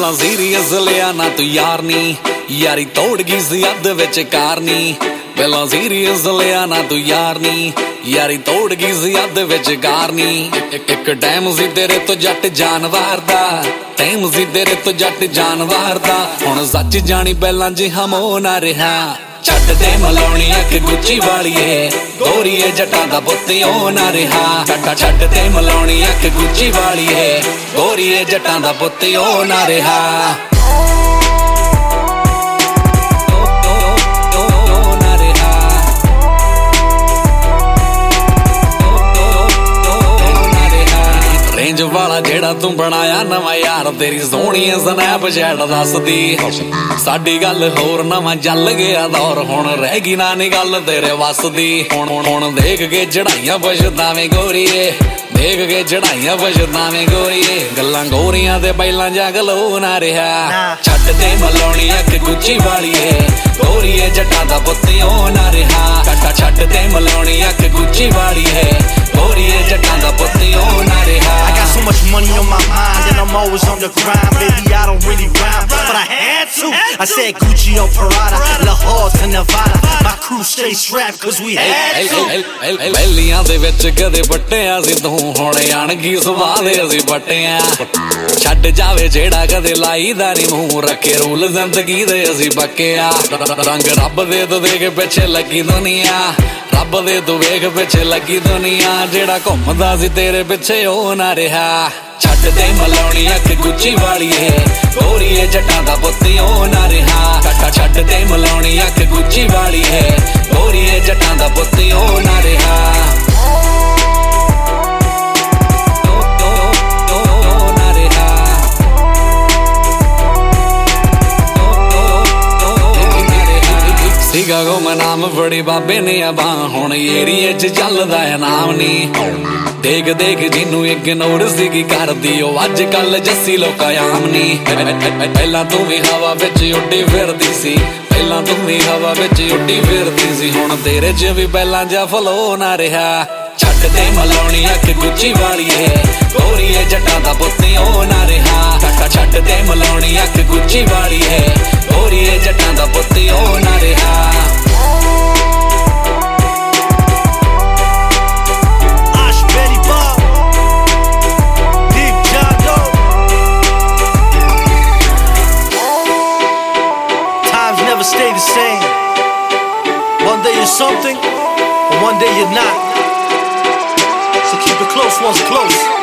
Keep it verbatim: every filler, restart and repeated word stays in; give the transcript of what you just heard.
ਪਹਿਲਾਂ ਸੀਰੀਅਸ ਲਿਆ ਨਾ ਤੂੰ ਯਾਰ ਨੀ, ਯਾਰੀ ਤੋੜ ਗਈ ਸੀ ਅੱਧ ਵਿੱਚ ਕਾਰਨੀ। ਪਹਿਲਾਂ ਸੀਰੀਅਸ ਲਿਆ ਨਾ ਤੂੰ ਯਾਰ ਨੀ, ਯਾਰੀ ਤੋੜ ਗਈ ਸੀ ਅੱਧ ਵਿੱਚ ਕਾਰਨੀ। ਇੱਕ ਟਾਈਮ ਸੀ ਤੇਰੇ ਤੋਂ ਜੱਟ ਜਾਨਵਰ ਦਾ, ਟਾਈਮ ਸੀ ਤੇਰੇ ਤੋਂ ਜੱਟ ਜਾਨਵਰ ਦਾ। ਹੁਣ ਸੱਚ ਜਾਣੀ ਪਹਿਲਾਂ ਜਿਹਾ ਮੋਹ ਨਾ ਰਿਹਾ। ਛੱਡ ਦੇ ਮਲਾਉਣੀ ਅੱਖ ਗੁੱਚੀ ਵਾਲੀਏ, ਗੋਰੀਏ ਜੱਟਾਂ ਦਾ ਪੁੱਤ ਉਹ ਨਾ ਰਿਹਾ। ਛੱਡ ਦੇ ਮਲਾਉਣੀ ਅੱਖ ਗੁੱਚੀ ਵਾਲੀਏ, ਗੋਰੀਏ ਜੱਟਾਂ ਦਾ ਪੁੱਤ ਉਹ ਨਾ ਰਿਹਾ। ਰੇਂਜ ਵਾਲਾ ਜਿਹੜਾ ਤੂੰ ਬਣਾਇਆ ਨਵਾਂ ਯਾਰ, ਤੇਰੀ ਸੋਹਣੀ ਸਨੈਪਚੈਟ ਦੱਸਦੀ। ਸਾਡੀ ਗੱਲ ਹੋਰ ਨਵਾਂ ਚੱਲ ਗਿਆ ਦੌਰ, ਹੁਣ ਰਹਿ ਗਈ ਨਾ ਨੀ ਗੱਲ ਤੇਰੇ ਵੱਸ ਦੀ। ਹੁਣ ਹੁਣ ਦੇਖ ਕੇ ਚੜਾਈਆਂ ਪਛਤਾਵੇਂ ਗੋਰੀਏ, ਦੇਖ ਕੇ ਚੜਾਈਆਂ ਪਛਤਾਵੇਂ ਗੋਰੀਏ। ਗੱਲਾਂ ਗੋਰੀਆਂ ਤੇ ਪਹਿਲਾਂ ਜਗਲੋ ਨਾ ਰਿਹਾ। ਛੱਡ ਦੇ ਮਲਾਉਣੀ ਅੱਖ ਗੁੱਚੀ ਵਾਲੀਏ, ਗੋਰੀਏ ਜੱਟਾਂ ਦਾ ਪੁੱਤ ਉਹ ਨਾ ਰਿਹਾ। ਛੱਡ ਦੇ ਮਲਾਉਣੀ ਅੱਖ ਗੁੱਚੀ ਵਾਲੀਏ, ਗੋਰੀਏ ਜੱਟਾਂ ਦਾ ਪੁੱਤ ਉਹ ਨਾ ਰਿਹਾ। I got so much money on my mind and I'm always on the grind. Baby, I don't really rhyme, but I had to. I said Gucci on Prada, Lahore to Nevada. My crew stay strapped cause we had to. ਪਹਿਲੀਆਂ ਦੇ ਵਿੱਚ ਕਦੇ ਵੱਟਿਆ ਸੀ ਤੂੰ, ਹੁਣ ਅਣਗੀ ਸਵਾਦ ਅਸੀਂ ਵੱਟਿਆ। ਛੱਡ ਜਾਵੇ ਜਿਹੜਾ ਕਦੇ ਲਾਈਦਾ ਨੀ ਮੂੰਹ, ਰੱਖੇ ਰੂਲ ਜ਼ਿੰਦਗੀ ਦੇ ਅਸੀਂ ਪੱਕਿਆ। ਰੰਗ ਰੱਬ ਦੇ ਤੂੰ ਦੇਖ ਪਿੱਛੇ ਲੱਗੀ ਦੁਨੀਆ, ਰੱਬ ਦੇ ਤੂੰ ਵੇਖ ਪਿੱਛੇ ਲੱਗੀ ਦੁਨੀਆ। ਜਿਹੜਾ ਘੁੰਮਦਾ ਸੀ ਤੇਰੇ ਪਿੱਛੇ ਉਹ ਨਾ ਰਿਹਾ। ਛੱਡ ਦੇ ਮਲਾਉਣੀ ਅੱਖ ਗੁੱਚੀ ਵਾਲੀਏ, ਗੋਰੀਏ ਜੱਟਾਂ ਦਾ ਪੁੱਤ ਉਹ ਨਾ ਰਿਹਾ। ਛੱਡ ਦੇ ਮਲਾਉਣੀ ਅੱਖ ਗੁੱਚੀ ਵਾਲੀਏ, ਗੋਰੀਏ ਜੱਟਾਂ ਦਾ ਪੁੱਤ ਉਹ ਨਾ ਰਿਹਾ। ਸੀਗਾ ਗੁੰਮਨਾਮ ਫੜੀ ਬਾਬੇ ਨੇ ਅਬਾਂ, ਹੁਣ ਏਰੀਏ ਚ ਚੱਲਦਾ ਐ ਨਾਮ ਨੀ। ਦੇਖ ਦੇਖ ਜਿਹਨੂੰ ਇਗਨੋਰ ਸੀਗੀ ਕਰਦੀ, ਉਹ ਅੱਜ ਕੱਲ ਜੱਸੀ ਲੋਕਾਂ ਆਮ ਨੀ। ਪਹਿਲਾਂ ਤੂੰ ਵੀ ਹਵਾ ਵਿੱਚ ਉੱਡੀ ਫਿਰਦੀ ਸੀ, ਪਹਿਲਾਂ ਤੂੰ ਵੀ ਹਵਾ ਵਿੱਚ ਉੱਡੀ ਫਿਰਦੀ ਸੀ। ਹੁਣ ਤੇਰੇ ਚ ਵੀ ਪਹਿਲਾਂ ਜਿਹਾ ਫਲੋ ਨਾ ਰਿਹਾ। ਛੱਡ ਦੇ ਮਲਾਉਣੀ ਅੱਖ ਗੁੱਚੀ ਵਾਲੀਏ, ਗੋਰੀਏ ਜੱਟਾਂ ਦਾ ਪੁੱਤ ਉਹ ਨਾ ਰਿਹਾ। ਛੱਡ ਦੇ ਮਲਾਉਣੀ ਅੱਖ ਗੁੱਚੀ ਵਾਲੀਏ, ਗੋਰੀਏ ਜੱਟਾਂ ਦਾ ਪੁੱਤ ਉਹ ਨਾ ਰਿਹਾ। Stay the same. One day you're something, and one day you're not. So keep it close once close.